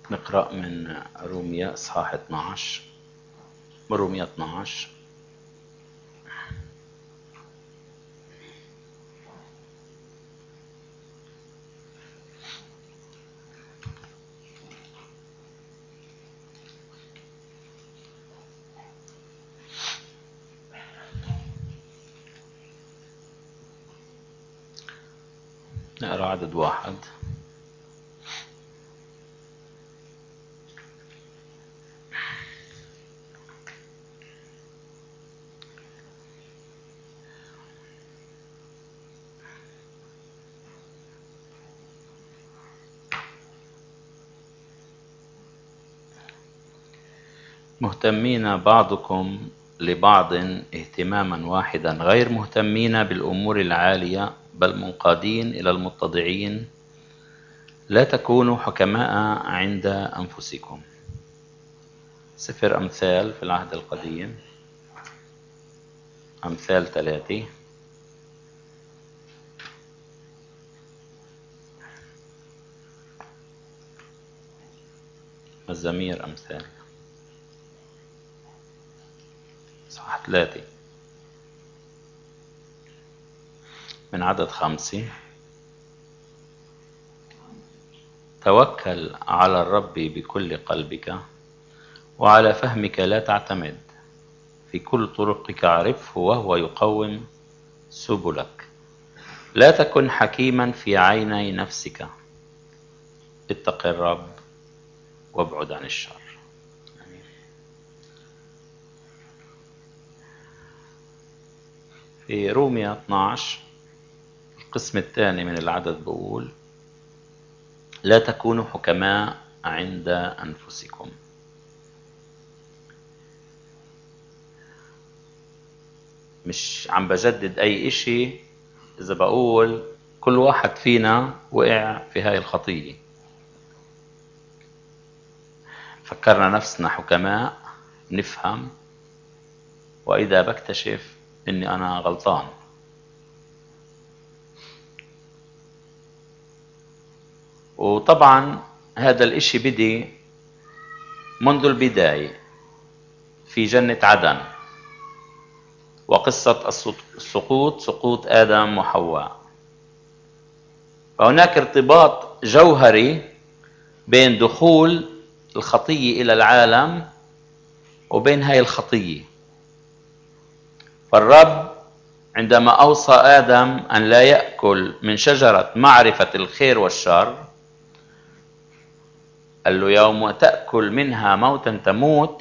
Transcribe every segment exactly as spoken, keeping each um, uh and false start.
نقرأ من رومية إصحاح اثناشر، رومية اثناشر. نقرأ عدد واحد. مهتمين بعضكم لبعض اهتماما واحدا، غير مهتمين بالأمور العالية، بل منقادين إلى المتضعين. لا تكونوا حكماء عند أنفسكم. سفر أمثال في العهد القديم، أمثال ثلاثة. مزامير أمثال صح ثلاثة من عدد خمسة. توكل على الرب بكل قلبك وعلى فهمك لا تعتمد، في كل طرقك عرفه وهو يقوم سبلك. لا تكن حكيما في عيني نفسك، اتق الرب وابعد عن الشر. في رومية اثناشر القسم الثاني من العدد بقول: لا تكونوا حكماء عند أنفسكم. مش عم بجدد أي إشي إذا بقول كل واحد فينا وقع في هاي الخطية. فكرنا نفسنا حكماء، نفهم، وإذا بكتشف إني أنا غلطان. وطبعا هذا الإشي بدي منذ البداية في جنة عدن، وقصة السقوط، سقوط آدم وحواء. فهناك ارتباط جوهري بين دخول الخطية إلى العالم وبين هاي الخطية. فالرب عندما أوصى آدم أن لا يأكل من شجرة معرفة الخير والشر، قال له: يوم تأكل منها موتا تموت.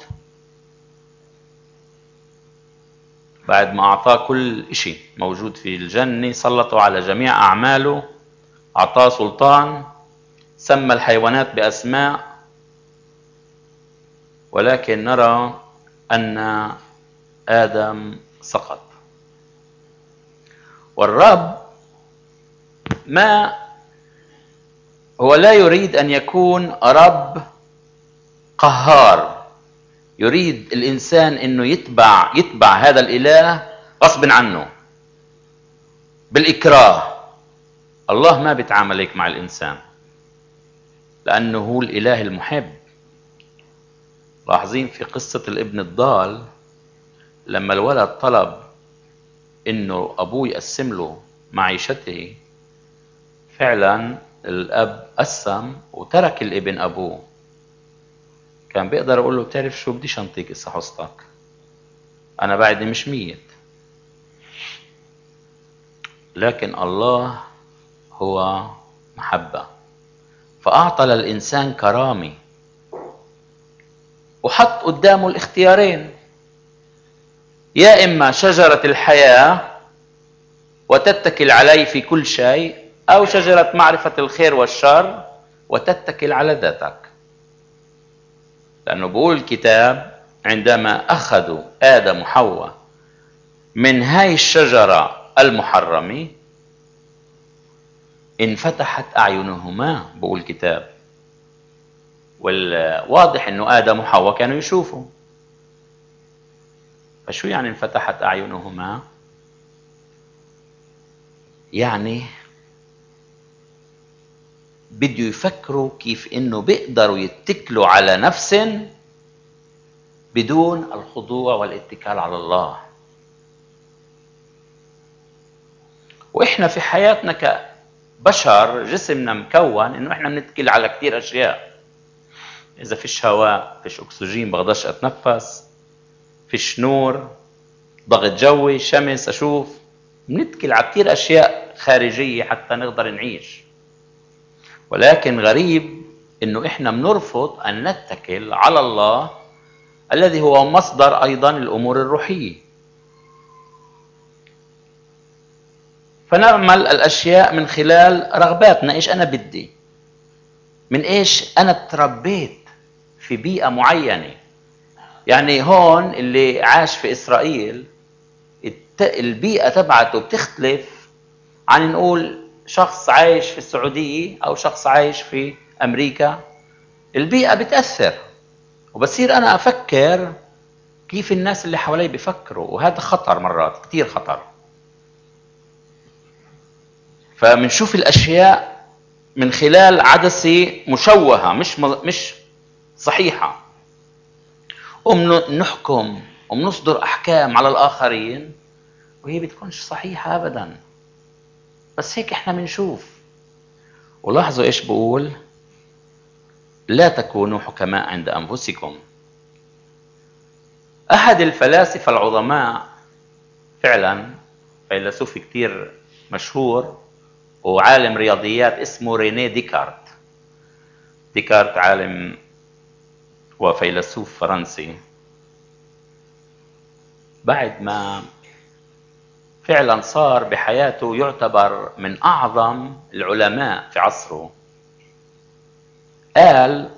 بعد ما أعطاه كل إشي موجود في الجنة، سلطوا على جميع أعماله، أعطاه سلطان، سمى الحيوانات بأسماء. ولكن نرى أن آدم سقط. والرب ما هو لا يريد أن يكون رب قهار، يريد الإنسان أنه يتبع يتبع هذا الإله غصب عنه بالإكراه. الله ما بيتعامل هيك مع الإنسان، لأنه هو الإله المحب. لاحظين في قصة الابن الضال، لما الولد طلب إنه أبوه يقسم له معيشته، فعلا الأب قسم وترك الابن أبوه. كان بيقدر يقول له: بتعرف شو، بديش أنطيك إسا حصتك، أنا بعدي مش ميت. لكن الله هو محبة، فأعطى للإنسان كرامة، وحط قدامه الاختيارين: يا إما شجرة الحياة وتتكل عليه في كل شيء، أو شجرة معرفة الخير والشر وتتكل على ذاتك. لأنه بقول الكتاب: عندما أخذوا آدم وحواء من هاي الشجرة المحرمة انفتحت أعينهما، بقول الكتاب. والواضح أنه آدم وحواء كانوا يشوفوا. فشو يعني انفتحت أعينهما؟ يعني بده يفكروا كيف انه بيقدروا يتكلوا على نفس بدون الخضوع والاتكال على الله. واحنا في حياتنا كبشر جسمنا مكون انه احنا بنتكل على كثير اشياء. اذا فيش هواء، فيش اكسجين، بقدرش اتنفس، فيش نور، ضغط جوي، شمس اشوف، بنتكل على كثير اشياء خارجيه حتى نقدر نعيش. ولكن غريب انه احنا بنرفض ان نتكل على الله الذي هو مصدر ايضا الامور الروحيه. فنعمل الاشياء من خلال رغباتنا، ايش انا بدي، من ايش انا تربيت في بيئه معينه. يعني هون اللي عاش في اسرائيل البيئه تبعته بتختلف عن نقول شخص عايش في السعوديه او شخص عايش في امريكا. البيئه بتاثر، وبصير انا افكر كيف الناس اللي حوالي بيفكروا، وهذا خطر، مرات كتير خطر. فمنشوف الاشياء من خلال عدسه مشوهه، مش مش صحيحه، ومنحكم ومنصدر احكام على الاخرين وهي بتكونش صحيحه ابدا. بس هيك احنا بنشوف. ولاحظوا ايش بقول: لا تكونوا حكماء عند انفسكم. احد الفلاسفه العظماء، فعلا فيلسوف كتير مشهور وعالم رياضيات، اسمه رينيه ديكارت. ديكارت عالم وفيلسوف فرنسي. بعد ما فعلا صار بحياته يعتبر من اعظم العلماء في عصره، قال: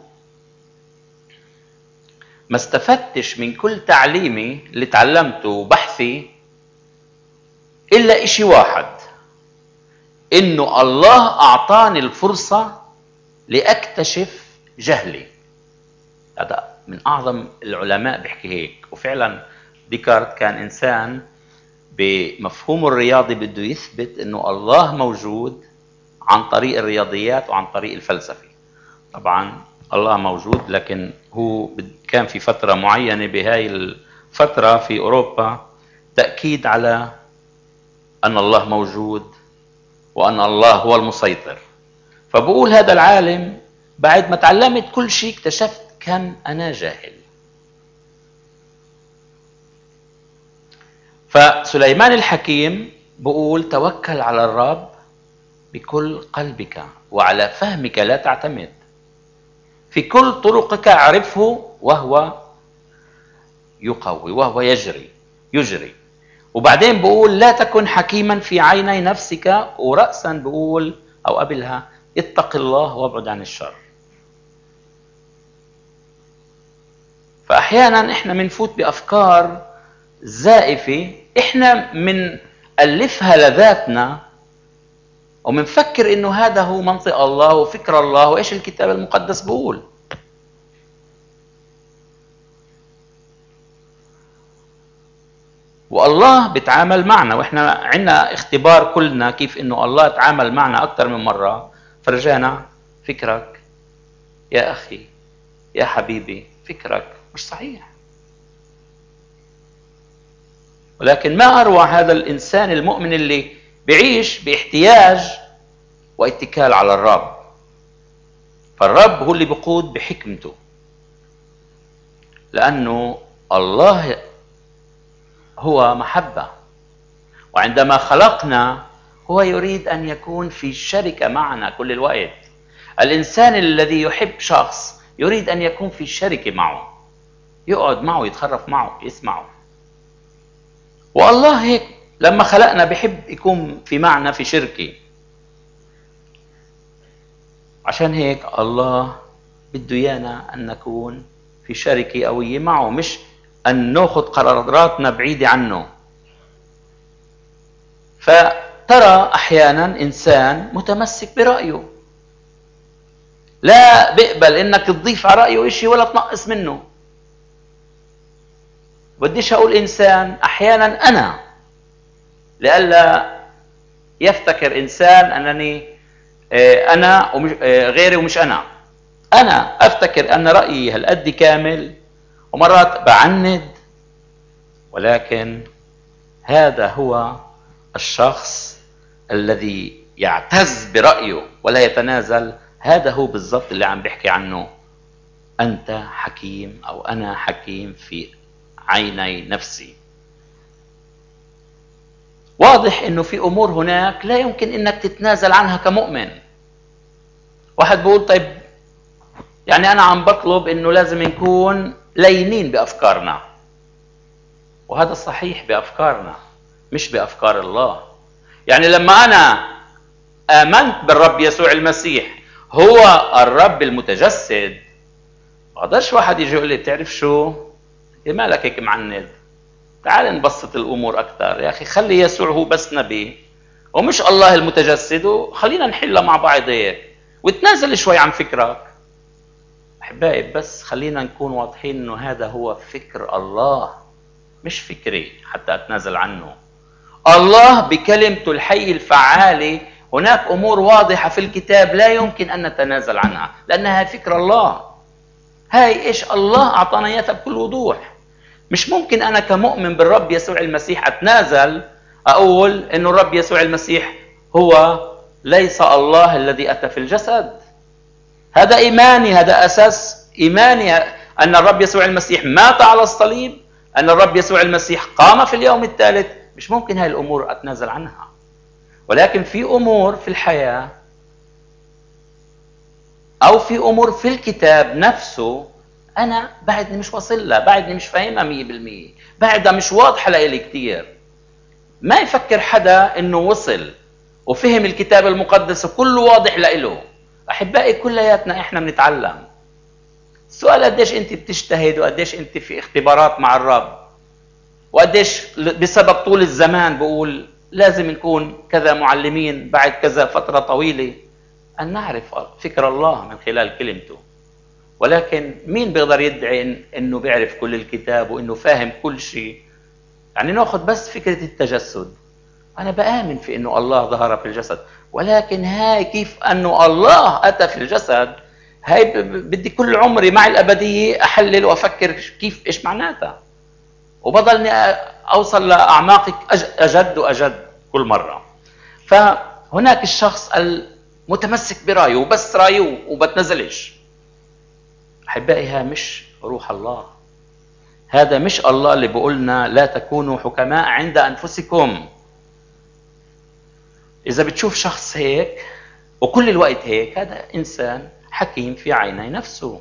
ما استفدتش من كل تعليمي اللي تعلمته وبحثي الا اشي واحد، انه الله اعطاني الفرصة لاكتشف جهلي. هذا من اعظم العلماء بيحكي هيك. وفعلا ديكارت كان انسان بمفهومه الرياضي بده يثبت انه الله موجود عن طريق الرياضيات وعن طريق الفلسفة. طبعا الله موجود، لكن هو كان في فترة معينة بهاي الفترة في أوروبا تأكيد على أن الله موجود وأن الله هو المسيطر. فبقول هذا العالم: بعد ما تعلمت كل شيء اكتشفت كم أنا جاهل. فسليمان الحكيم بقول: توكل على الرب بكل قلبك وعلى فهمك لا تعتمد، في كل طرقك اعرفه وهو يقوي وهو يجري يجري. وبعدين بقول: لا تكن حكيما في عيني نفسك، ورأسا بقول أو قبلها: اتق الله وابعد عن الشر. فأحيانا إحنا منفوت بأفكار زائفة إحنا من ألفها لذاتنا، ومنفكر إنه هذا هو منطق الله وفكر الله وإيش الكتاب المقدس بقول. والله بيتعامل معنا، وإحنا عنا اختبار كلنا كيف إنه الله تعامل معنا أكثر من مرة. فرجانا فكرك يا أخي يا حبيبي، فكرك مش صحيح. ولكن ما أروع هذا الإنسان المؤمن اللي بيعيش باحتياج واتكال على الرب. فالرب هو اللي بيقود بحكمته، لأنه الله هو محبة، وعندما خلقنا هو يريد أن يكون في شركة معنا كل الوقت. الإنسان الذي يحب شخص يريد أن يكون في شركة معه، يقعد معه، يتخرف معه، يسمعه. والله هيك لما خلقنا بحب يكون في معنا في شركة. عشان هيك الله بده إيانا أن نكون في شركة قوية معه، مش أن نأخذ قراراتنا بعيدة عنه. فترى أحيانا إنسان متمسك برأيه، لا بيقبل إنك تضيف على رأيه إشي ولا تنقص منه. بديش أقول إنسان، أحيانا أنا، لئلا يفتكر إنسان أنني أنا ومش غيري ومش أنا. أنا أفتكر أن رأيي هالقد كامل ومرات بعند، ولكن هذا هو الشخص الذي يعتز برأيه ولا يتنازل. هذا هو بالضبط اللي عم بحكي عنه أنت حكيم أو أنا حكيم في عيني نفسي. واضح إنه في أمور هناك لا يمكن إنك تتنازل عنها كمؤمن. واحد بيقول طيب يعني أنا عم بطلب إنه لازم نكون لينين بأفكارنا، وهذا صحيح بأفكارنا مش بأفكار الله. يعني لما أنا آمنت بالرب يسوع المسيح هو الرب المتجسد، ما قدرش واحد يجي يقول لي بتعرف شو؟ إيه مالك هيك معند؟ تعال نبسط الأمور أكثر يا أخي، خلي يسوع هو بس نبي ومش الله المتجسد، وخلينا نحلها مع بعض هيك وتنازل شوي عن فكرك. أحبائي بس خلينا نكون واضحين إنه هذا هو فكر الله مش فكري حتى أتنازل عنه. الله بكلمته الحي الفعالة هناك أمور واضحة في الكتاب لا يمكن أن نتنازل عنها لأنها فكر الله. هاي إيش الله أعطانا إياها بكل وضوح. مش ممكن أنا كمؤمن بالرب يسوع المسيح أتنازل أقول إنه الرب يسوع المسيح هو ليس الله الذي أتى في الجسد. هذا إيماني، هذا أساس إيماني أن الرب يسوع المسيح مات على الصليب، أن الرب يسوع المسيح قام في اليوم الثالث. مش ممكن هاي الأمور أتنازل عنها. ولكن في أمور في الحياة أو في أمور في الكتاب نفسه أنا بعدني مش واصل لها، بعدني مش فاهمها مية بالمية، بعدها مش واضحة لإلي كتير. ما يفكر حدا إنه وصل وفهم الكتاب المقدس وكله واضح لإله. أحبائي كلياتنا إحنا بنتعلم. السؤال قديش أنت بتجتهد وقديش أنت في اختبارات مع الرب، وقديش بسبب طول الزمان بقول لازم نكون كذا معلمين بعد كذا فترة طويلة أن نعرف فكر الله من خلال كلمته. ولكن مين بيقدر يدعي إن إنه بيعرف كل الكتاب وإنه فاهم كل شيء؟ يعني نأخذ بس فكرة التجسد. أنا بآمن في إنه الله ظهر في الجسد، ولكن هاي كيف أنه الله أتى في الجسد، هاي بدي كل عمري مع الأبدية أحلل وأفكر كيف إيش معناتها، وبضلني أوصل لأعماقك أجد وأجد كل مرة. فهناك الشخص المتمسك برأيه وبس رأيه وبتنزلش. أحبائي ها مش روح الله. هذا مش الله اللي بيقولنا لا تكونوا حكماء عند أنفسكم. إذا بتشوف شخص هيك وكل الوقت هيك، هذا إنسان حكيم في عيني نفسه.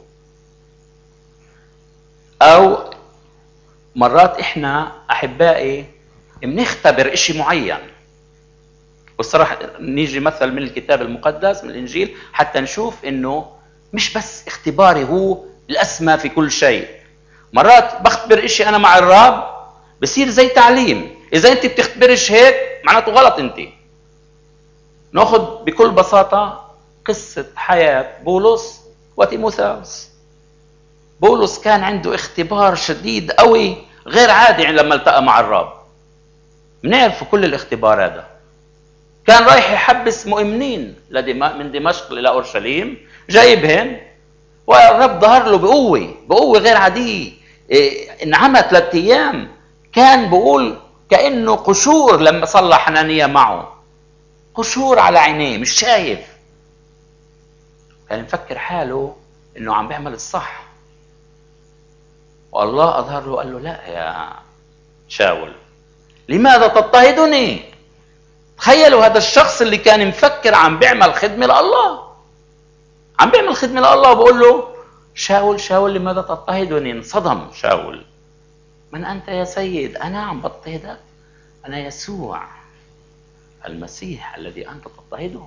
أو مرات إحنا أحبائي بنختبر إشي معين، والصراحة نيجي مثل من الكتاب المقدس من الإنجيل حتى نشوف إنه مش بس اختباري هو الأسمى في كل شيء. مرات بختبر إشي أنا مع الرب بصير زي تعليم. إذا أنت بتختبرش هيك معناته غلط أنت. نأخذ بكل بساطة قصة حياة بولس وتيموثاوس. بولس كان عنده اختبار شديد قوي غير عادي لما التقى مع الرب. بنعرف كل الاختبار هذا. كان رايح يحبس مؤمنين من دمشق إلى أورشليم، جايبهن، والرب ظهر له بقوة بقوة غير عادية. انعمى ثلاث أيام، كان بقول كأنه قشور لما صلى حنانيا معه، قشور على عينيه مش شايف. كان مفكر حاله إنه عم بيعمل الصح، والله أظهر له قال له لا يا شاول لماذا تضطهدني؟ تخيلوا هذا الشخص اللي كان مفكر عم بيعمل خدمة لله، عم بيعمل خدمة لله، وبقول له شاول شاول لماذا تضطهدني؟ انصدم شاول. من أنت يا سيد؟ أنا عم بضطهدك؟ أنا يسوع المسيح الذي أنت تضطهده.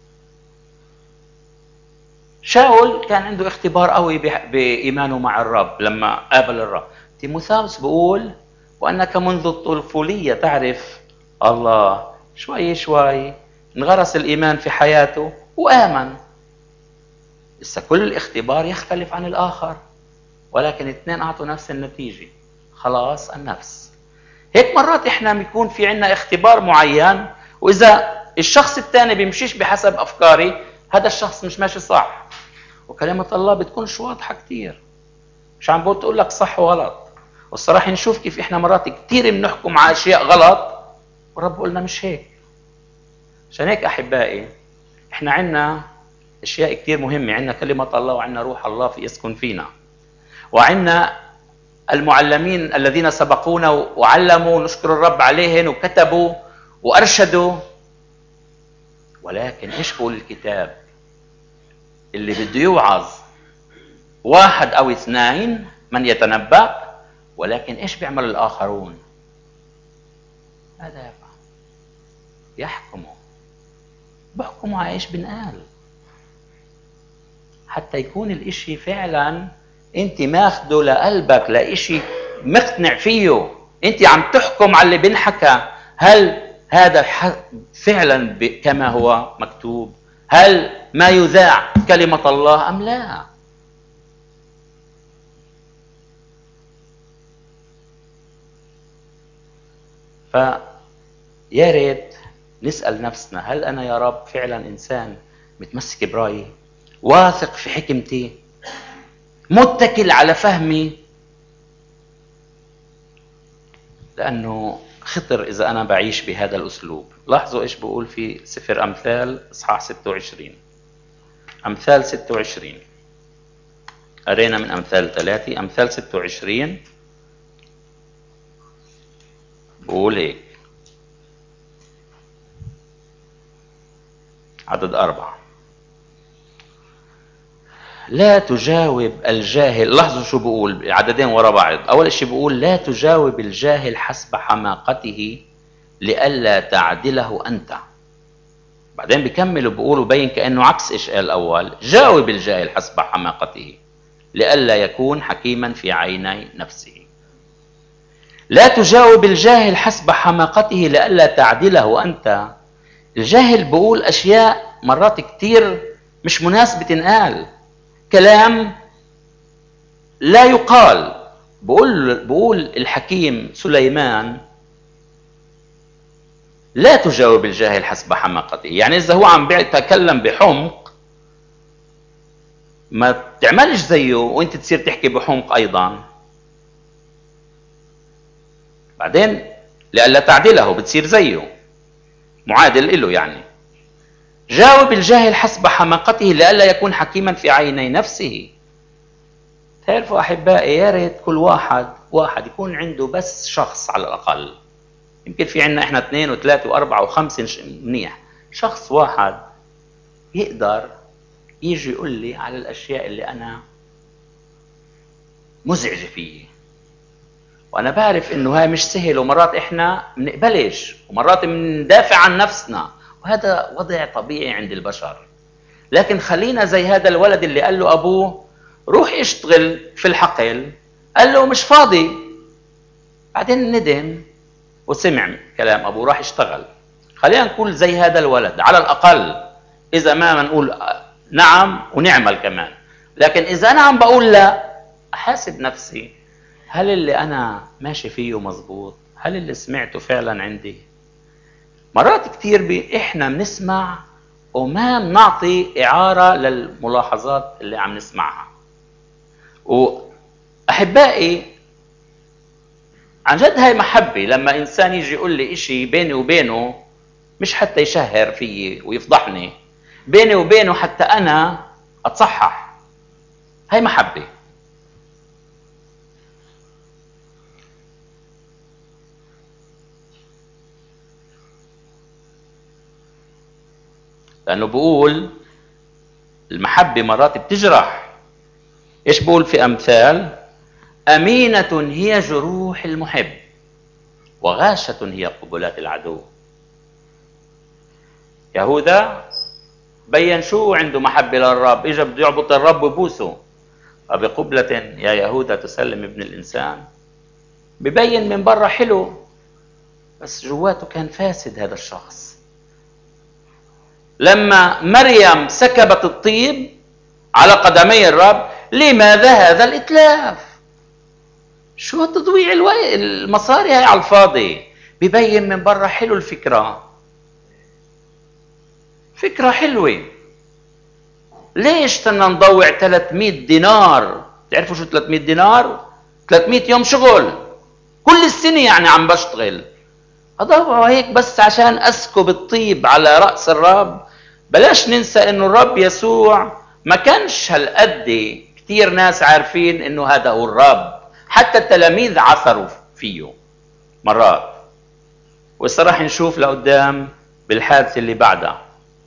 شاول كان عنده اختبار قوي بإيمانه مع الرب لما قابل الرب. تيموثاوس بيقول وأنك منذ الطفولية تعرف الله. شوي شوي انغرس الإيمان في حياته وآمن. لسه كل الاختبار يختلف عن الآخر، ولكن اثنين أعطوا نفس النتيجة، خلاص النفس. هيك مرات إحنا بيكون في عنا اختبار معين، وإذا الشخص الثاني بيمشيش بحسب أفكاري هذا الشخص مش ماشي صح. وكلمة الله بتكونش واضحة كتير، مش عم بقول تقول لك صح وغلط. والصراحة نشوف كيف احنا مرات كتير بنحكم على اشياء غلط ورب قلنا مش هيك. عشان هيك احبائي احنا عنا اشياء كتير مهمة، عنا كلمة الله وعنا روح الله في يسكن فينا، وعنا المعلمين الذين سبقونا وعلموا نشكر الرب عليهم وكتبوا وارشدوا. ولكن ايش بقول الكتاب؟ اللي بده يوعظ واحد او اثنين من يتنبأ، ولكن ايش بيعمل الاخرون؟ ماذا يفعل؟ يحكموا، بحكموا على ايش بنقال، حتى يكون الاشي فعلا انت ماخده لقلبك، لاشي مقتنع فيه. انت عم تحكم على اللي بنحكى، هل هذا فعلا كما هو مكتوب؟ هل ما يذاع كلمة الله ام لا؟ فيا ريت نسأل نفسنا، هل أنا يا رب فعلا إنسان متمسك برأيي، واثق في حكمتي، متكل على فهمي؟ لأنه خطر إذا أنا بعيش بهذا الأسلوب. لاحظوا إيش بقول في سفر أمثال إصحاح ستة وعشرين. أمثال ستة وعشرين قرينا من أمثال ثلاثة، أمثال ستة وعشرين بقول هيك عدد أربعة: لا تجاوب الجاهل. لاحظوا شو بقول، عددين ورا بعض. أول شيء بقول لا تجاوب الجاهل حسب حماقته لئلا تعدله أنت. بعدين بكمل وبقول وبين كأنه عكس إيش قال الأول: جاوب الجاهل حسب حماقته لئلا يكون حكيما في عيني نفسه. لا تجاوب الجاهل حسب حماقته لئلا تعدله أنت. الجاهل بقول أشياء مرات كتير مش مناسبة تنقال، كلام لا يقال. بقول, بقول الحكيم سليمان لا تجاوب الجاهل حسب حماقته، يعني إذا هو عم بيتكلم بحمق ما تعملش زيه وانت تصير تحكي بحمق أيضا. بعدين لئلا تعدله بتصير زيه، معادل له يعني. جاوب الجاهل حسب حماقته لئلا يكون حكيما في عيني نفسه. تعرفوا أحبائي، يا ريت كل واحد واحد يكون عنده بس شخص على الأقل، يمكن في عنا إحنا اثنين وثلاثة وأربعة وخمسة منيح، شخص واحد يقدر يجي يقول لي على الأشياء اللي أنا مزعجة فيه. وأنا بعرف إنه هاي مش سهل، ومرات إحنا منقبلش ومرات مندافع عن نفسنا، وهذا وضع طبيعي عند البشر. لكن خلينا زي هذا الولد اللي قال له أبوه روح اشتغل في الحقل، قال له مش فاضي. بعدين ندم وسمع كلام أبوه راح يشتغل. خلينا نقول زي هذا الولد على الأقل، إذا ما نقول نعم ونعمل كمان. لكن إذا أنا عم بقول لا، أحاسب نفسي، هل اللي أنا ماشي فيه مزبوط؟ هل اللي سمعته فعلا عندي؟ مرات كتير بي إحنا بنسمع وما بنعطي إعارة للملاحظات اللي عم نسمعها. وأحبائي عن جد هاي محبة، لما إنسان يجي يقول لي إشي بيني وبينه، مش حتى يشهر فيي ويفضحني، بيني وبينه حتى أنا أتصحح، هاي محبة. لأنه بقول المحبة مرات بتجرح. إيش بقول في أمثال؟ أمينة هي جروح المحب وغاشة هي قبلات العدو. يهوذا بين شو عنده محبة للرب، إجا بده يعبط الرب وبوسه. فبقبلة يا يهوذا تسلم ابن الإنسان. ببين من برا حلو بس جواته كان فاسد هذا الشخص. لما مريم سكبت الطيب على قدمي الرب، لماذا هذا الإتلاف؟ شو تضويع المصاري هاي على الفاضي؟ ببين من برا حلو الفكرة، فكرة حلوة، ليش بدنا نضوع ثلاثمئة دينار؟ تعرفوا شو ثلاثمئة دينار؟ ثلاثمئة يوم شغل كل السنة يعني عم بشتغل، أضوع هيك بس عشان أسكب الطيب على رأس الرب. بلاش ننسى إنه الرب يسوع ما كانش هالقد كتير ناس عارفين إنه هذا هو الرب، حتى التلاميذ عثروا فيه مرات، وإسا راح نشوف لقدام بالحادثة اللي بعدها.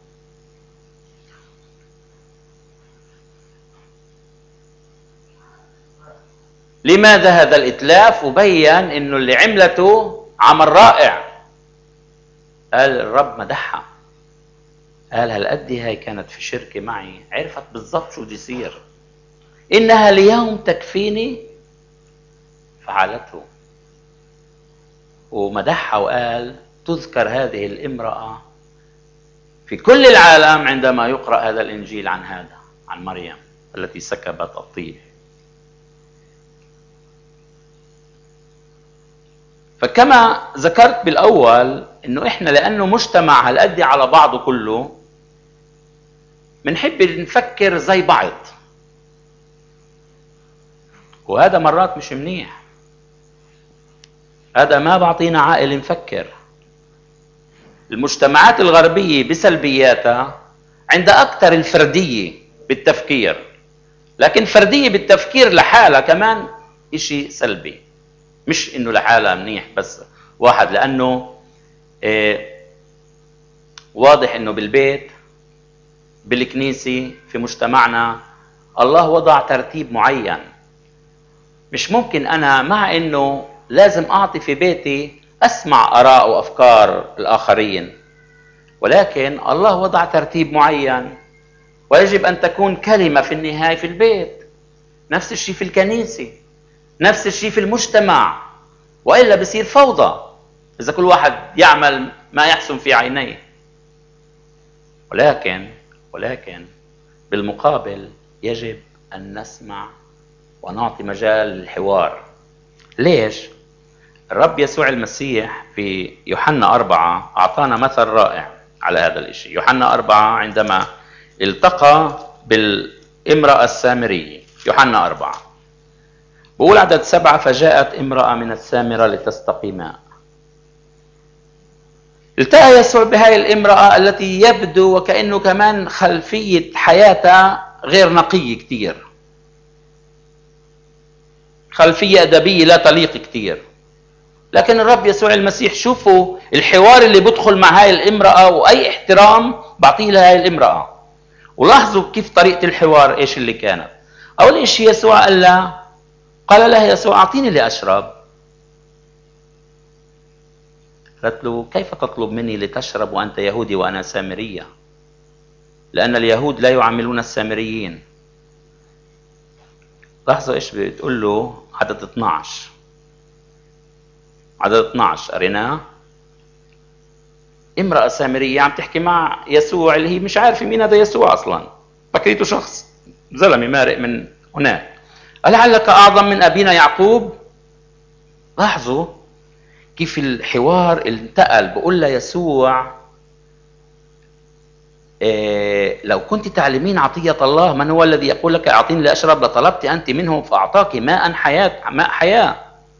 لماذا هذا الإتلاف؟ وبين إنه اللي عملته عمل رائع. قال الرب مدحها، قال هالقد هاي كانت في شركة معي، عرفت بالضبط شو بدي يصير، إنها اليوم تكفيني، فعلته. ومدحها وقال تذكر هذه الامرأة في كل العالم عندما يقرأ هذا الإنجيل عن هذا، عن مريم التي سكبت الطيب. فكما ذكرت بالأول إنه إحنا لأنه مجتمع هالقد على بعضه كله بنحب نفكر زي بعض، وهذا مرات مش منيح، هذا ما بعطينا عقل نفكر. المجتمعات الغربية بسلبياتها عندها أكثر الفردية بالتفكير، لكن فردية بالتفكير لحالها كمان إشي سلبي، مش إنه لحالها منيح بس واحد، لأنه إيه واضح إنه بالبيت بالكنيسة في مجتمعنا الله وضع ترتيب معين. مش ممكن أنا مع إنه لازم أعطي في بيتي أسمع آراء وأفكار الآخرين، ولكن الله وضع ترتيب معين، ويجب أن تكون كلمة في النهاية في البيت. نفس الشيء في الكنيسة، نفس الشيء في المجتمع، وإلا بصير فوضى إذا كل واحد يعمل ما يحسن في عينيه. ولكن ولكن بالمقابل يجب أن نسمع ونعطي مجال للحوار. ليش؟ الرب يسوع المسيح في يوحنا أربعة أعطانا مثل رائع على هذا الشيء. يوحنا أربعة عندما التقى بالامرأة السامرية، يوحنا أربعة بقول عدد سبعة: فجاءت امرأة من السامرة لتستقي ماء. التقى يسوع بهاي الامرأة التي يبدو وكأنه كمان خلفية حياتها غير نقية كتير، خلفية أدبية لا تليق كتير، لكن الرب يسوع المسيح شوفوا الحوار اللي بدخل مع هاي الامرأة وأي احترام بعطيه لهاي الامرأة. ولاحظوا كيف طريقة الحوار إيش اللي كانت. أول إشي يسوع قال لها، قال لها يسوع أعطيني لأشرب. قالت له كيف تطلب مني لتشرب وأنت يهودي وأنا سامرية؟ لأن اليهود لا يعاملون السامريين. لاحظوا إيش بتقول له عدد اثناشر، عدد اثناشر قريناه. امرأة سامرية عم تحكي مع يسوع اللي هي مش عارفة مين هذا يسوع أصلا، فكريته شخص زلمة مارق من هناك. ألعلك أعظم من أبينا يعقوب؟ لاحظوا كيف الحوار انتقل. بقول له يسوع إيه لو كنت تعلمين عطية الله من هو الذي يقول لك أعطيني لأشرب لطلبت أنت منه فأعطاك ماء حياة، ماء حياة.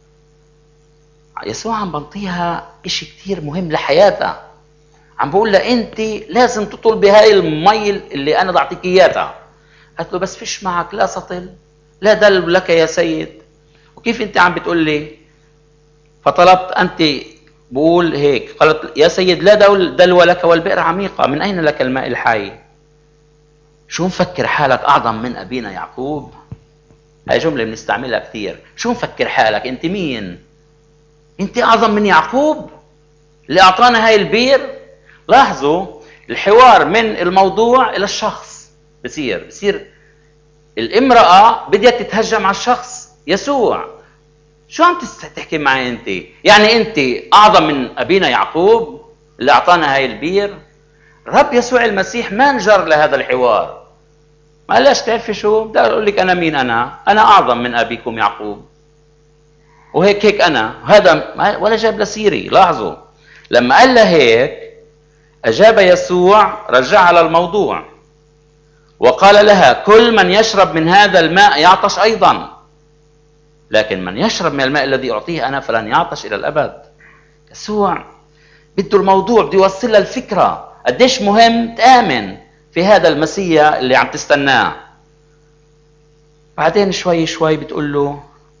يسوع عم بنطيها إشي كتير مهم لحياتها، عم بقول لها أنت لازم تطلبي هاي المي اللي أنا بعطيك إياها. قالت له بس فيش معك لا سطل لا دلو لك يا سيد، وكيف أنت عم بتقول لي؟ فطلبت أنت، بقول هيك، قالت يا سيد لا دلو لك والبئر عميقة، من أين لك الماء الحي؟ شو مفكر حالك أعظم من أبينا يعقوب؟ هاي جملة بنستعملها كثير. شو مفكر حالك أنت مين؟ أنت أعظم من يعقوب اللي أعطانا هاي البير؟ لاحظوا الحوار من الموضوع إلى الشخص بصير بصير الامرأة بدها تتهجم على الشخص يسوع. شو عم تحكي معي أنت؟ يعني أنت أعظم من أبينا يعقوب اللي أعطانا هاي البير؟ الرب يسوع المسيح ما انجر لهذا الحوار، ما قالش تعرفي شو بدي أقول لك أنا مين؟ أنا أنا أعظم من أبيكم يعقوب، وهيك هيك أنا هذا، ولا جاب لسيري. لاحظوا لما قال له هيك أجاب يسوع رجع على الموضوع، وقال لها: كل من يشرب من هذا الماء يعطش أيضا، لكن من يشرب من الماء الذي أعطيه أنا فلن يعطش إلى الأبد. يسوع بده الموضوع، بده يوصل لها الفكرة قديش مهم تآمن في هذا المسيح اللي عم تستناه. بعدين شوي شوي بتقول له،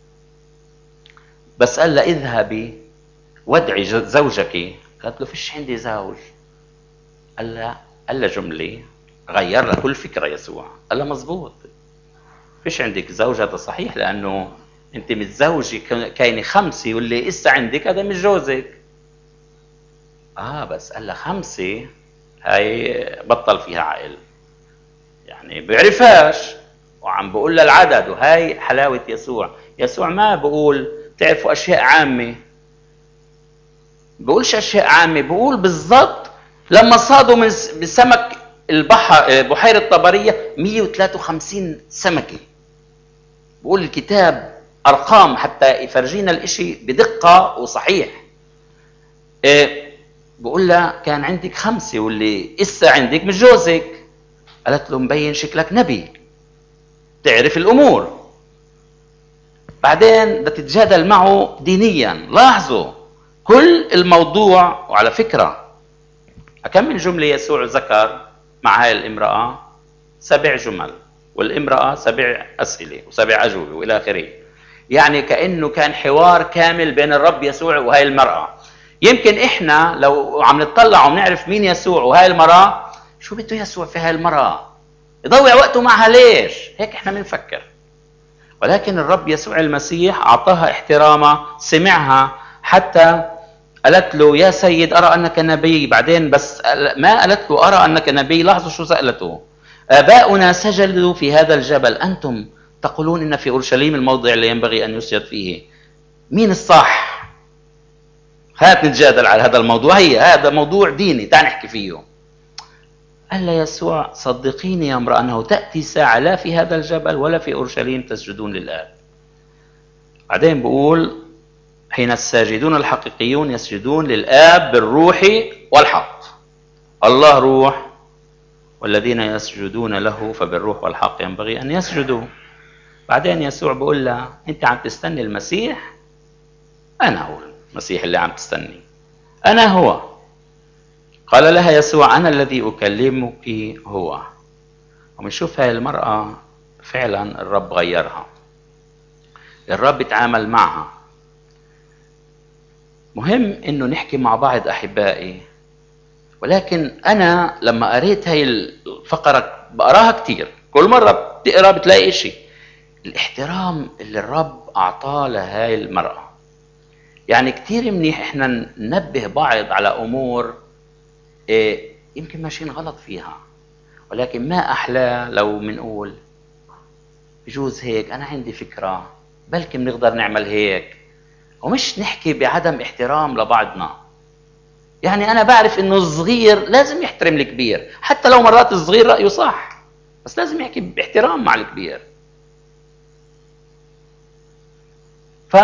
بس قال لها: اذهبي وادعي زوجك. قالت له: فيش عندي زوج. قال لها قال لها جملة غير لها كل فكرة يسوع. قال لها: مزبوط، فيش عندك زوج، هذا صحيح، لأنه انت متزوجة كاينة خمسة، واللي إسا عندك هذا مش جوزك. اه بس قال لها خمسة هاي بطل فيها عقل، يعني بيعرفهاش وعم بقول لها العدد. وهاي حلاوة يسوع. يسوع ما بقول تعرفوا أشياء عامة، بقولش أشياء عامة، بقول بالضبط لما صادوا من بسمك البحر بحيرة طبرية مية وثلاثة وخمسين سمكة. بقول الكتاب أرقام حتى يفرجينا الإشي بدقة وصحيح. إيه بقول لها كان عندك خمسة واللي إسا عندك مش جوزك. قالت له: مبين شكلك نبي تعرف الأمور. بعدين بتتجادل معه دينيا. لاحظوا كل الموضوع. وعلى فكرة أكمل جملة يسوع ذكر مع هاي الامرأة سبع جمل، والامرأة سبع أسئلة وسبع أجوبة وإلى آخره. يعني كأنه كان حوار كامل بين الرب يسوع وهاي المرأة. يمكن إحنا لو عم نطلع ونعرف مين يسوع وهاي المرأة، شو بده يسوع في هاي المرأة؟ يضيع وقته معها ليش؟ هيك إحنا بنفكر. ولكن الرب يسوع المسيح أعطاها احترامها، سمعها، حتى قالت له: يا سيد أرى أنك نبي. بعدين بس ما قالت له أرى أنك نبي، لاحظوا شو سألته: آباؤنا سجدوا في هذا الجبل، أنتم تقولون إن في أورشليم الموضع اللي ينبغي أن يسجد فيه. مين الصح؟ هات نتجادل على هذا الموضوع، هي هذا موضوع ديني تعال نحكي فيه. قال له يسوع: صدقيني يا امرأة أنه تأتي ساعة لا في هذا الجبل ولا في أورشليم تسجدون للآب. بعدين بقول: حين الساجدون الحقيقيون يسجدون للآب بالروح والحق. الله روح، والذين يسجدون له فبالروح والحق ينبغي أن يسجدوا. بعدين يسوع بقول له: أنت عم تستني المسيح؟ أنا هو المسيح اللي عم تستني، أنا هو. قال لها يسوع: أنا الذي أكلمك هو. ومنشوف هاي المرأة فعلا الرب غيرها، الرب اتعامل معها. مهم إنه نحكي مع بعض أحبائي. ولكن أنا لما قريت هاي الفقرة بقراها كتير، كل مرة بتقرأ بتلاقي إشي، الاحترام اللي الرب أعطاه لهاي المرأة. يعني كتير منيح إحنا ننبه بعض على أمور إيه يمكن ماشيين غلط فيها، ولكن ما أحلى لو منقول بجوز هيك، أنا عندي فكرة، بلكي بنقدر نعمل هيك، ومش نحكي بعدم احترام لبعضنا. يعني أنا بعرف إنه الصغير لازم يحترم الكبير، حتى لو مرات الصغير رأيه صح، بس لازم يحكي باحترام مع الكبير. ف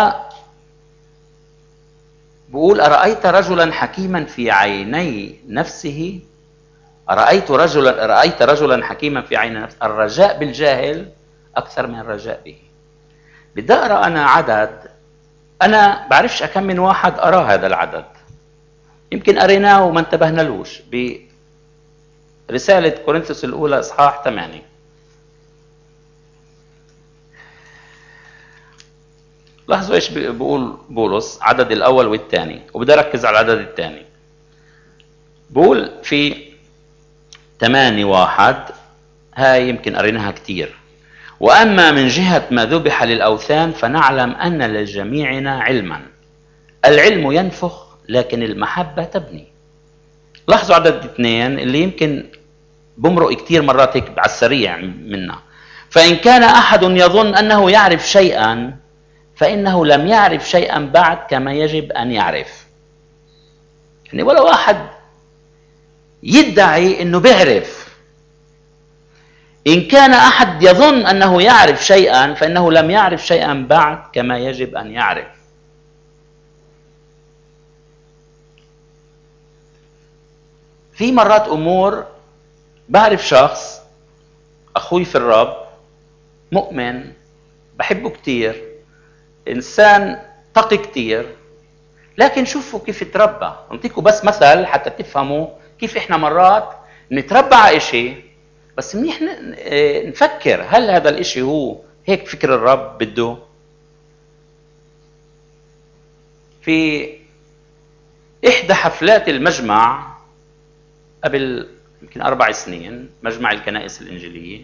بقول: أرأيت رجلا حكيما في عيني نفسه؟ أرأيت رجلا رأيت رجلا حكيما في عين نفسه. الرجاء بالجاهل أكثر من الرجاء به. بدي أقرأ أنا عدد، أنا بعرفش أكم من واحد أرى هذا العدد، يمكن قريناه وما انتبهنالوش برسالة كورنثوس الأولى إصحاح ثمانية. لاحظوا إيش بيقول بولس، عدد الأول والثاني، وبدي أركز على العدد الثاني. بقول في ثمانية واحد، هاي يمكن قريناها كتير: وأما من جهة ما ذبح للأوثان فنعلم أن لجميعنا علما، العلم ينفخ لكن المحبة تبني. لاحظوا عدد اثنين اللي يمكن بمرق كتير مرات هيك على السريع منا: فإن كان أحد يظن أنه يعرف شيئا فإنه لم يعرف شيئا بعد كما يجب أن يعرف. يعني ولا واحد يدعي أنه بيعرف. إن كان أحد يظن أنه يعرف شيئا فإنه لم يعرف شيئا بعد كما يجب أن يعرف. في مرات أمور بعرف شخص أخوي في الرب مؤمن بحبه كتير، إنسان تقي كتير، لكن شوفوا كيف تربى. أنطيكم بس مثل حتى تفهموا كيف إحنا مرات نتربى على إشي، بس منيح نفكر هل هذا الإشي هو هيك فكر الرب بده. في إحدى حفلات المجمع قبل يمكن أربع سنين، مجمع الكنائس الإنجيلية،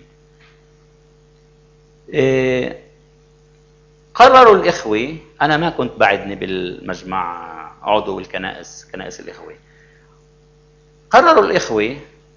قرروا الإخوة، أنا ما كنت بعدني بالمجمع عضو الكنائس كنائس الإخوة، قرروا الإخوة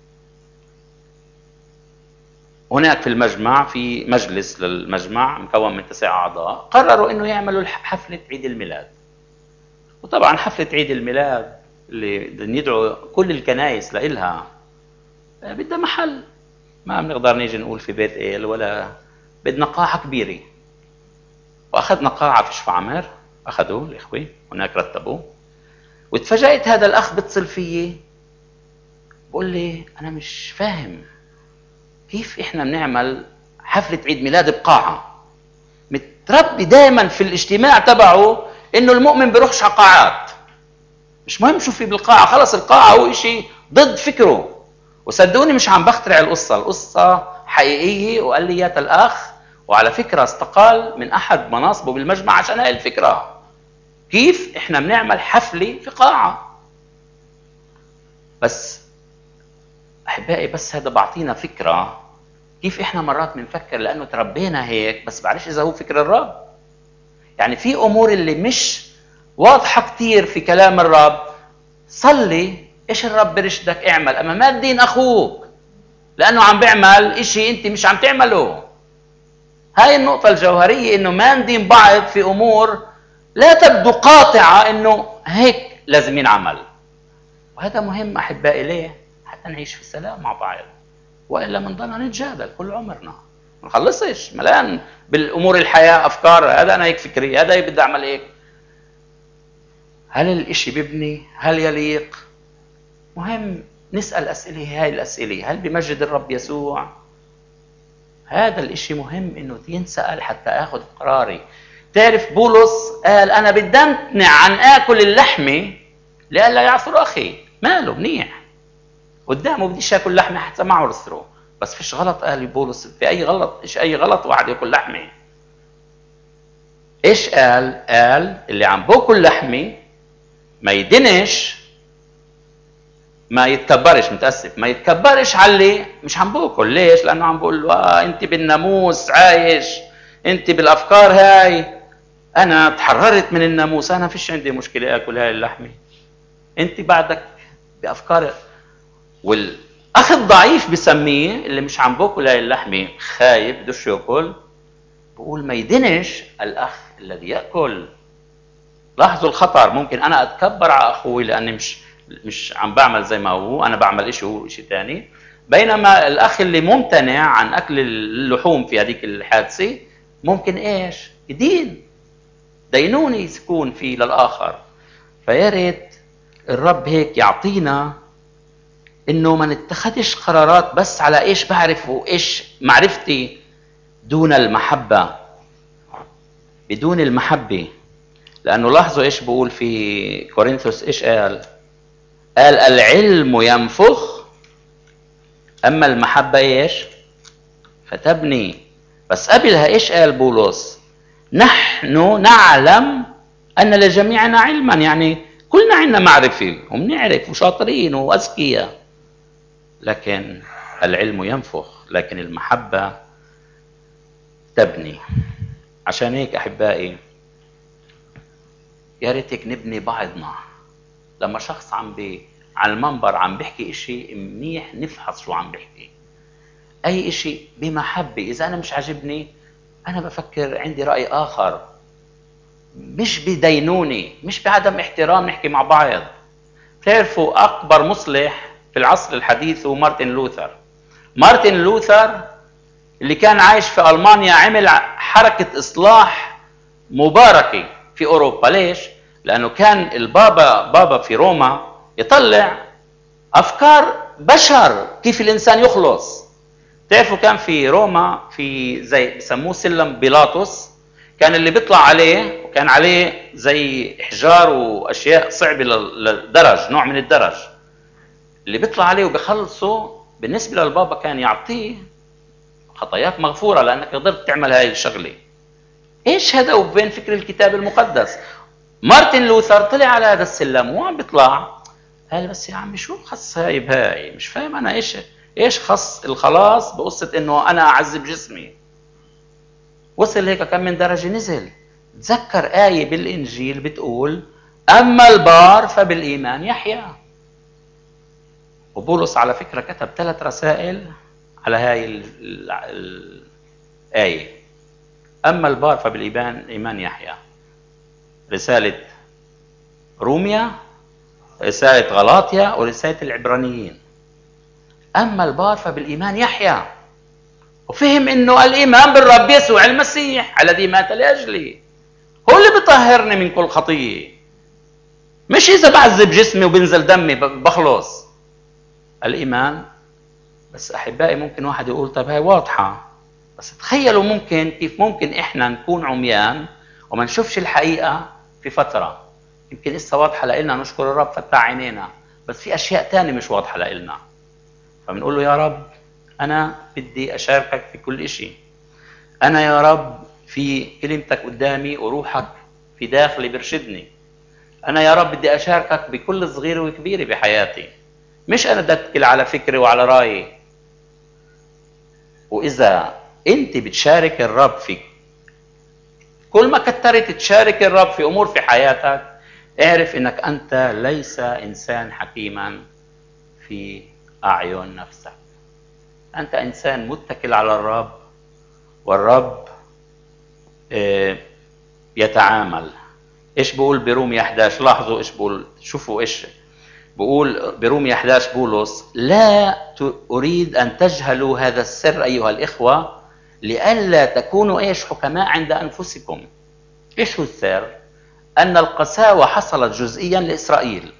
هناك في المجمع، في مجلس للمجمع مكون من تسع أعضاء، قرروا إنه يعملوا حفلة عيد الميلاد. وطبعا حفلة عيد الميلاد اللي يدعو كل الكنائس لإلها بدها محل، ما بنقدر نيجي نقول في بيت إيل ولا، بدنا قاعة كبيرة. وأخذنا قاعة في شفعمر، أخذوا الإخوة هناك رتبوا، وتفاجأت هذا الأخ بتصل فيي بقول لي أنا مش فاهم كيف إحنا بنعمل حفلة عيد ميلاد بقاعة. متربي دائما في الاجتماع تبعه إنه المؤمن بيروحش على قاعات، مش مهم شو في بالقاعة، خلص القاعة هو إشي ضد فكره. وصدقوني مش عم بخترع القصة، القصة حقيقية وقال لي إياها الأخ، وعلى فكرة استقال من أحد مناصبه بالمجمع عشان هاي الفكرة، كيف إحنا بنعمل حفلة في قاعة. بس أحبائي بس هذا بعطينا فكرة كيف إحنا مرات بنفكر لأنه تربينا هيك، بس بعرفش إذا هو فكر الرب. يعني في أمور اللي مش واضحة كتير في كلام الرب، صلي إيش الرب برشدك اعمل، أما ما تدين أخوك لأنه عم بيعمل إشي أنت مش عم تعمله. هاي النقطة الجوهرية، إنه ما ندين بعض في أمور لا تبدو قاطعة إنه هيك لازم ينعمل. وهذا مهم أحبائي، ليه؟ حتى نعيش في سلام مع بعض، وإلا منضلنا نتجادل كل عمرنا ما نخلصش، ملان بالأمور الحياة أفكار، هذا أنا هيك فكري، هذا بدي أعمل هيك. هل الإشي ببني؟ هل يليق؟ مهم نسأل أسئلة، هاي الأسئلة هل بمجد الرب يسوع؟ هذا الإشي مهم إنه ينسأل حتى أخذ قراري. تعرف بولس قال أنا بدي أمتنع عن آكل اللحمة لئلا يعثر أخي، ماله منيح قدامه بديش آكل لحمة حتى ما عرثره، بس فيش غلط قال بولس في أي غلط، إيش أي غلط واحد يأكل لحمة. إيش قال؟ قال اللي عم بأكل لحمة ما يدنش، ما يتكبرش، متأسف ما يتكبرش على اللي مش عم بأكل. ليش؟ لأنه عم بقول له آه أنت بالناموس عايش، أنت بالأفكار هاي، أنا تحررت من الناموس، أنا فيش عندي مشكلة أكل هاي اللحمة، أنت بعدك بأفكار. والأخ الضعيف بسميه اللي مش عم بأكل هاي اللحمة خايف بدوش يأكل، بقول ما يدنش الأخ الذي يأكل. لاحظوا الخطر، ممكن أنا أتكبر على أخوي لأني مش مش عم بعمل زي ما هو، أنا بعمل إشي هو إشي تاني، بينما الأخ اللي ممتنع عن أكل اللحوم في هذيك الحادثة ممكن إيش؟ يدين، دينوني يكون فيه للآخر. فيا ريت الرب هيك يعطينا إنه ما نتخذش قرارات بس على إيش بعرف وإيش معرفتي دون المحبة، بدون المحبة. لأنه لاحظوا إيش بقول في كورنثوس، إيش قال؟ قال العلم ينفخ أما المحبة إيش؟ فتبني. بس قبلها إيش قال بولس؟ نحن نعلم أن لجميعنا علما، يعني كلنا عندنا معرفة وبنعرف وشاطرين وأذكياء، لكن العلم ينفخ لكن المحبة تبني. عشان هيك أحبائي يا ريتك نبني بعضنا. لما شخص عم بي على المنبر عم بيحكي إشي منيح نفحص شو عم بيحكي، أي إشي بمحبة. إذا أنا مش عجبني أنا بفكر عندي رأي آخر، مش بدينوني، مش بعدم احترام نحكي مع بعض. تعرفوا أكبر مصلح في العصر الحديث هو مارتن لوثر. مارتن لوثر اللي كان عايش في ألمانيا عمل حركة إصلاح مباركة في أوروبا. ليش؟ لأنه كان البابا بابا في روما يطلع أفكار بشر كيف الإنسان يخلص. تعرفوا كان في روما في زي بسموه سلم بيلاطس، كان اللي بيطلع عليه وكان عليه زي احجار واشياء صعبه للدرج، نوع من الدرج اللي بيطلع عليه وبخلصه. بالنسبه للبابا كان يعطيه خطاياك مغفوره لانك قدرت تعمل هاي الشغله. ايش هذا وبين فكر الكتاب المقدس؟ مارتن لوثر طلع على هذا السلم وعم بيطلع قال بس يا عمي شو خص هاي بهاي؟ مش فاهم انا ايش ايش خص الخلاص بقصه انه انا اعذب جسمي. وصل هيك كم من درجه نزل. تذكر ايه بالانجيل بتقول اما البار فبالايمان يحيا. وبولس على فكره كتب ثلاث رسائل على هاي الايه. اما البار فبالايمان ايمان يحيا، رساله روميا، رساله غلاطيا، ورساله العبرانيين. اما البار فبالايمان يحيا، وفهم انه الايمان بالرب يسوع المسيح الذي مات لاجلي هو اللي بيطهرني من كل خطيه، مش اذا بعذب جسمي وبنزل دمي بخلص. الايمان بس احبائي ممكن واحد يقول طب هاي واضحه، بس تخيلوا ممكن كيف ممكن احنا نكون عميان وما نشوفش الحقيقه في فتره يمكن لسه واضحه لنا، نشكر الرب فتح عينينا، بس في اشياء ثانيه مش واضحه لنا. فبنقول له يا رب انا بدي اشاركك في كل شيء، انا يا رب في كلمتك قدامي وروحك في داخلي برشدني، انا يا رب بدي اشاركك بكل صغيره وكبيره بحياتي، مش انا بدي اتكل على فكري وعلى رايي. واذا انت بتشارك الرب في كل ما كترت تشارك الرب في امور في حياتك، اعرف انك انت ليس انسان حكيما في اعين نفسك، انت انسان متكل على الرب، والرب يتعامل. ايش بقول برومية احد عشر؟ لاحظوا ايش بقول، شوفوا ايش بقول برومية احد عشر بولس: لا اريد ان تجهلوا هذا السر ايها الاخوه لئلا تكونوا ايش حكماء عند انفسكم. ايش هو السر؟ ان القساوه حصلت جزئيا لاسرائيل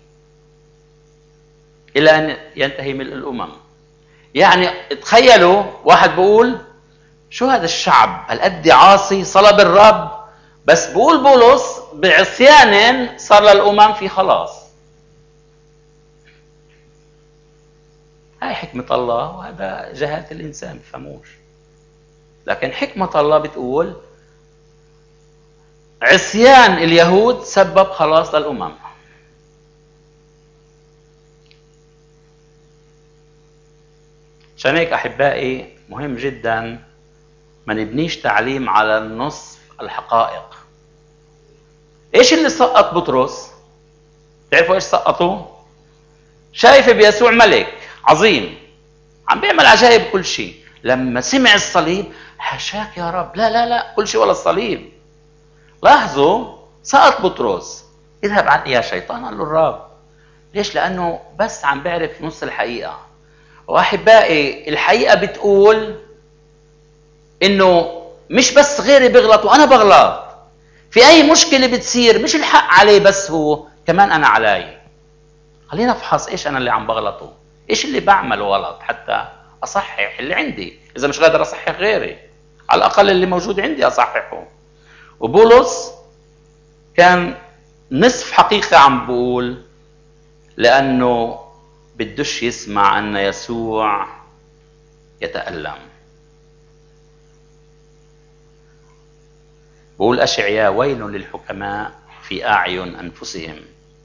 الى ان ينتهي ملء الامم. يعني تخيلوا واحد بقول شو هذا الشعب هالقد عاصي صلب الرب، بس بقول بولس بعصيان صار للامم في خلاص. هاي حكمه الله وهذا جهاله الانسان بفهموش. لكن حكمه الله بتقول عصيان اليهود سبب خلاص للامم. عشان هيك احبائي مهم جدا ما نبنيش تعليم على النصف الحقائق. ايش اللي سقط بطرس؟ تعرفوا ايش سقطوا؟ شايف بيسوع ملك عظيم عم بيعمل عجائب كل شيء، لما سمع الصليب حاشاك يا رب، لا لا لا كل شيء ولا الصليب. لاحظوا سقط بطرس، اذهب عني يا شيطان قال له الرب. ليش؟ لانه بس عم بيعرف نص الحقيقه. واحبائي الحقيقه بتقول انه مش بس غيري بيغلط وانا بغلط، في اي مشكله بتصير مش الحق عليه بس هو، كمان انا علي. خلينا نفحص ايش انا اللي عم بغلطه، ايش اللي بعمله غلط حتى اصحح اللي عندي، اذا مش قادر اصحح غيري على الاقل اللي موجود عندي اصححه. وبولس كان نصف حقيقه عم بقول لانه بدوش يسمع ان يسوع يتألم. بقول أشعياء: ويل للحكماء في أعين أنفسهم،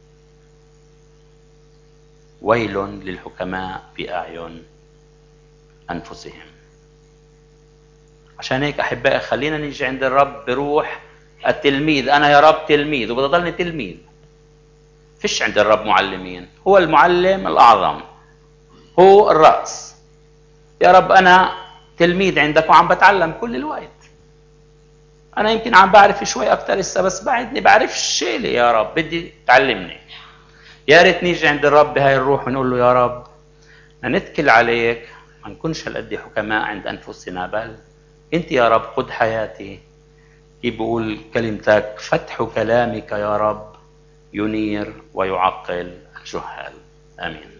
ويل للحكماء في أعين أنفسهم. عشان هيك أحبائي خلينا نيجي عند الرب بروح التلميذ. أنا يا رب تلميذ وبدي ضلني تلميذ. فيش عند الرب معلمين، هو المعلم الأعظم، هو الرأس. يا رب أنا تلميذ عندك وعم بتعلم كل الوقت، أنا يمكن عم بعرف شوي أكتر لسه بس بعدني بعرفش شيء لي، يا رب بدي تعلمني. يا ريت نيجي عند الرب بهاي الروح ونقول له يا رب نتكل عليك، ما نكونش هالقد حكماء عند أنفسنا، بل أنت يا رب قد حياتي. كيف بقول كلمتك: فتح كلامك يا رب ينير ويعقل الجهال. آمين.